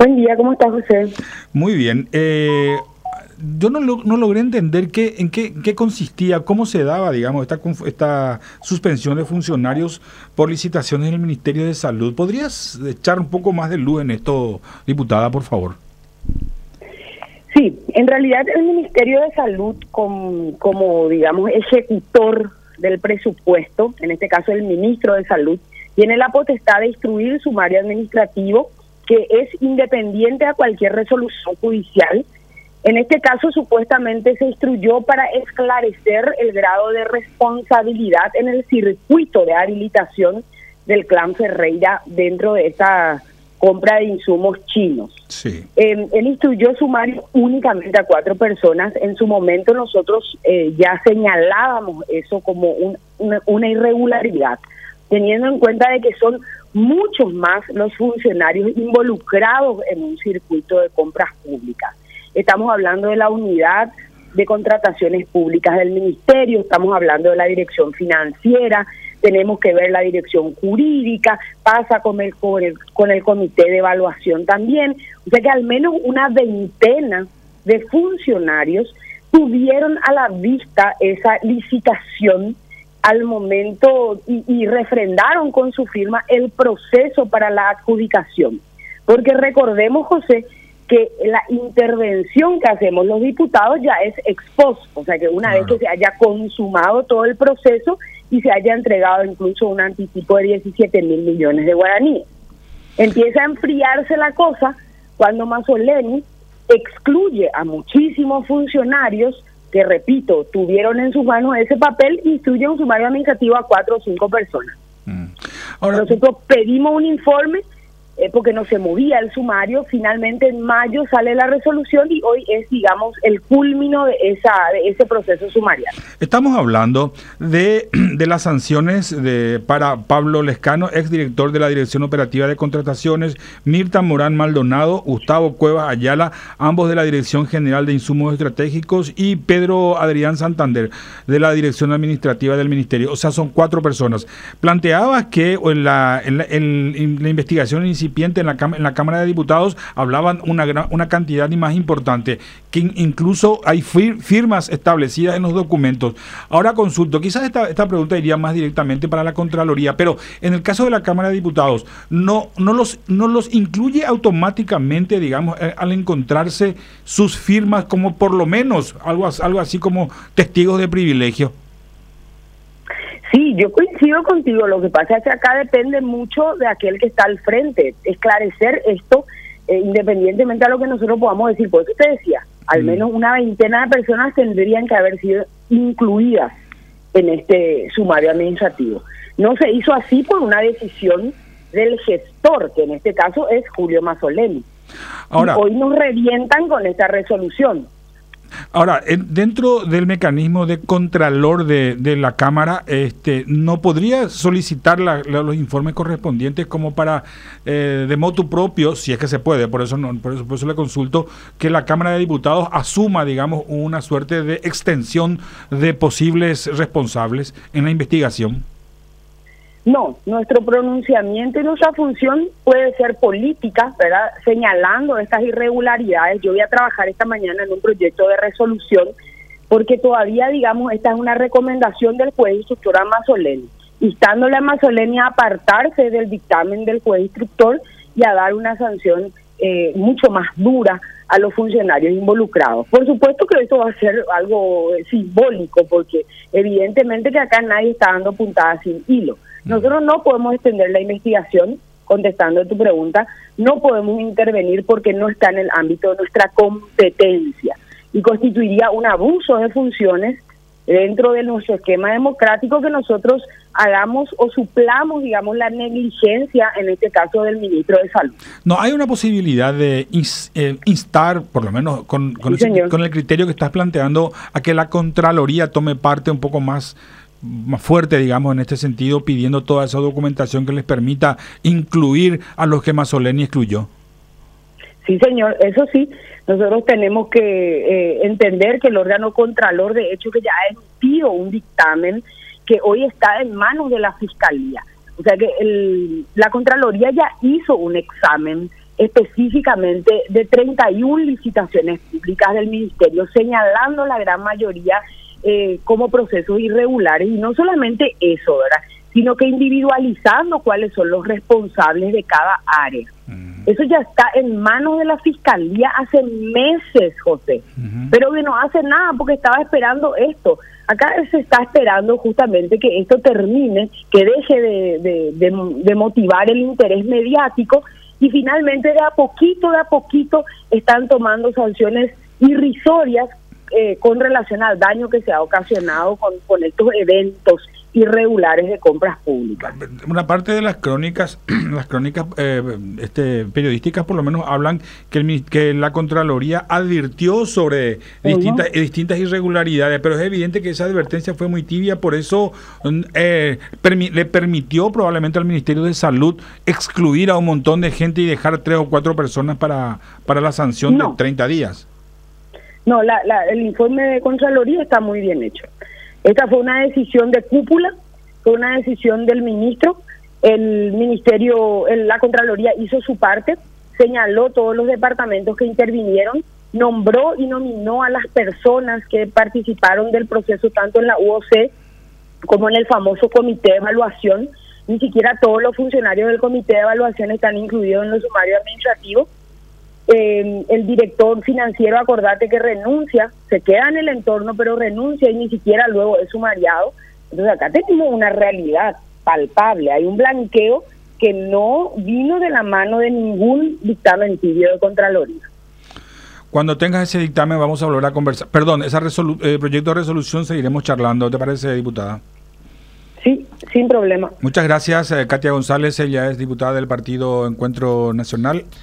Buen día, ¿cómo está José? Muy bien. Yo no logré entender en qué consistía, cómo se daba, digamos, esta suspensión de funcionarios por licitaciones en el Ministerio de Salud. ¿Podrías echar un poco más de luz en esto, diputada, por favor? Sí, en realidad el Ministerio de Salud como digamos, ejecutor del presupuesto, en este caso el ministro de Salud, tiene la potestad de instruir sumario administrativo que es independiente a cualquier resolución judicial. En este caso, supuestamente se instruyó para esclarecer el grado de responsabilidad en el circuito de habilitación del clan Ferreira dentro de esta compra de insumos chinos. Sí. Él instruyó sumario únicamente a 4 personas. En su momento nosotros ya señalábamos eso como una irregularidad, teniendo en cuenta de que son muchos más los funcionarios involucrados en un circuito de compras públicas. Estamos hablando de la unidad de contrataciones públicas del ministerio, estamos hablando de la dirección financiera, tenemos que ver la dirección jurídica, pasa con el comité de evaluación también. O sea que al menos una veintena de funcionarios tuvieron a la vista esa licitación al momento y refrendaron con su firma el proceso para la adjudicación. Porque recordemos, José, que la intervención que hacemos los diputados ya es ex post, o sea que una vez que se haya consumado todo el proceso y se haya entregado incluso un anticipo de 17.000 millones de guaraníes. Empieza a enfriarse la cosa cuando Mazzoleni excluye a muchísimos funcionarios que, repito, tuvieron en sus manos ese papel y instruye un sumario administrativo a 4 o 5 personas. Ahora, nosotros pedimos un informe porque no se movía el sumario. Finalmente en mayo sale la resolución y hoy es, digamos, el culmino de ese proceso sumarial. Estamos hablando de las sanciones para Pablo Lescano, exdirector de la Dirección Operativa de Contrataciones, Mirta Morán Maldonado, Gustavo Cuevas Ayala, ambos de la Dirección General de Insumos Estratégicos, y Pedro Adrián Santander, de la Dirección Administrativa del Ministerio. O sea, son 4 personas. Planteabas que en la investigación incipiente en la Cámara de Diputados hablaban una cantidad y más importante, que incluso hay firmas establecidas en los documentos. Ahora consulto, quizás esta pregunta iría más directamente para la Contraloría, pero en el caso de la Cámara de Diputados, ¿no los incluye automáticamente, digamos, al encontrarse sus firmas como por lo menos algo así como testigos de privilegio? Sí, yo coincido contigo. Lo que pasa es que acá depende mucho de aquel que está al frente. Esclarecer esto, independientemente a lo que nosotros podamos decir. Por eso te decía, al menos una veintena de personas tendrían que haber sido incluidas en este sumario administrativo. No se hizo así por una decisión del gestor, que en este caso es Julio Mazzoleni. Ahora, hoy nos revientan con esta resolución. Ahora, dentro del mecanismo de contralor de la Cámara, ¿no podría solicitar los informes correspondientes como para, de motu propio, si es que se puede, por eso le consulto, que la Cámara de Diputados asuma, digamos, una suerte de extensión de posibles responsables en la investigación? No, nuestro pronunciamiento y nuestra función puede ser política, ¿verdad? Señalando estas irregularidades. Yo voy a trabajar esta mañana en un proyecto de resolución, porque todavía, digamos, esta es una recomendación del juez instructor a Mazzoleni, instándole a Mazzoleni a apartarse del dictamen del juez instructor y a dar una sanción mucho más dura a los funcionarios involucrados. Por supuesto que esto va a ser algo simbólico, porque evidentemente que acá nadie está dando puntadas sin hilo. Nosotros no podemos extender la investigación, contestando a tu pregunta, no podemos intervenir porque no está en el ámbito de nuestra competencia y constituiría un abuso de funciones dentro de nuestro esquema democrático que nosotros hagamos o suplamos, digamos, la negligencia, en este caso del ministro de Salud. No, hay una posibilidad de instar, por lo menos con el criterio que estás planteando, a que la Contraloría tome parte un poco más fuerte, digamos, en este sentido, pidiendo toda esa documentación que les permita incluir a los que Mazzoleni excluyó. Sí, señor, eso sí, nosotros tenemos que entender que el órgano contralor, de hecho, que ya ha emitido un dictamen que hoy está en manos de la Fiscalía. O sea que la Contraloría ya hizo un examen específicamente de 31 licitaciones públicas del Ministerio, señalando la gran mayoría como procesos irregulares, y no solamente eso, ¿verdad?, sino que individualizando cuáles son los responsables de cada área. Eso ya está en manos de la Fiscalía hace meses, José, pero que no hace nada porque estaba esperando esto. Acá se está esperando justamente que esto termine, que deje de motivar el interés mediático, y finalmente de a poquito están tomando sanciones irrisorias con relación al daño que se ha ocasionado con estos eventos irregulares de compras públicas. Una parte de las crónicas periodísticas por lo menos hablan que la Contraloría advirtió sobre distintas irregularidades, pero es evidente que esa advertencia fue muy tibia, por eso le permitió probablemente al Ministerio de Salud excluir a un montón de gente y dejar 3 o 4 personas para la sanción de 30 días. No, el informe de Contraloría está muy bien hecho. Esta fue una decisión de cúpula, fue una decisión del ministro. El ministerio, la Contraloría hizo su parte, señaló todos los departamentos que intervinieron, nombró y nominó a las personas que participaron del proceso tanto en la UOC como en el famoso comité de evaluación. Ni siquiera todos los funcionarios del comité de evaluación están incluidos en los sumarios administrativos. El director financiero, acordate que renuncia, se queda en el entorno, pero renuncia y ni siquiera luego es sumariado. Entonces acá tenemos una realidad palpable, hay un blanqueo que no vino de la mano de ningún dictamen tibio de Contraloría. Cuando tengas ese dictamen vamos a volver a conversar. Perdón, ese proyecto de resolución seguiremos charlando, ¿te parece, diputada? Sí, sin problema. Muchas gracias, Katia González, ella es diputada del Partido Encuentro Nacional.